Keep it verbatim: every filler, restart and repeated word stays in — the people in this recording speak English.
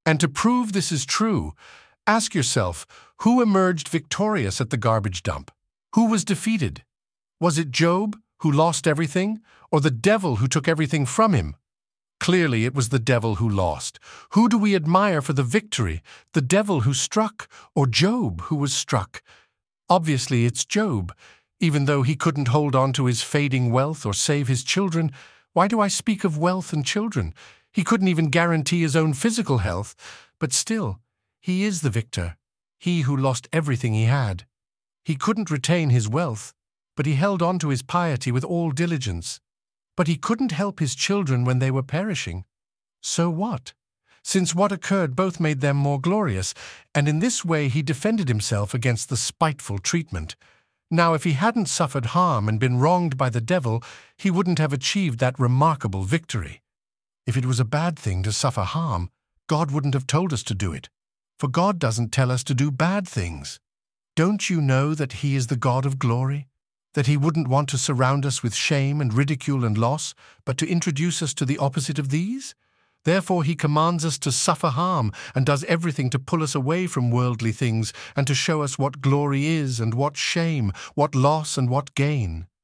And to prove this is true, ask yourself, who emerged victorious at the garbage dump? Who was defeated? Was it Job, who lost everything, or the devil who took everything from him? Clearly, it was the devil who lost. Who do we admire for the victory? The devil who struck, or Job who was struck? Obviously, it's Job. Even though he couldn't hold on to his fading wealth or save his children, why do I speak of wealth and children? He couldn't even guarantee his own physical health, but still, he is the victor, he who lost everything he had. He couldn't retain his wealth, but he held on to his piety with all diligence. But he couldn't help his children when they were perishing. So what? Since what occurred both made them more glorious, and in this way he defended himself against the spiteful treatment. Now, if he hadn't suffered harm and been wronged by the devil, he wouldn't have achieved that remarkable victory. If it was a bad thing to suffer harm, God wouldn't have told us to do it. For God doesn't tell us to do bad things. Don't you know that He is the God of glory? That He wouldn't want to surround us with shame and ridicule and loss, but to introduce us to the opposite of these? Therefore He commands us to suffer harm and does everything to pull us away from worldly things and to show us what glory is and what shame, what loss and what gain.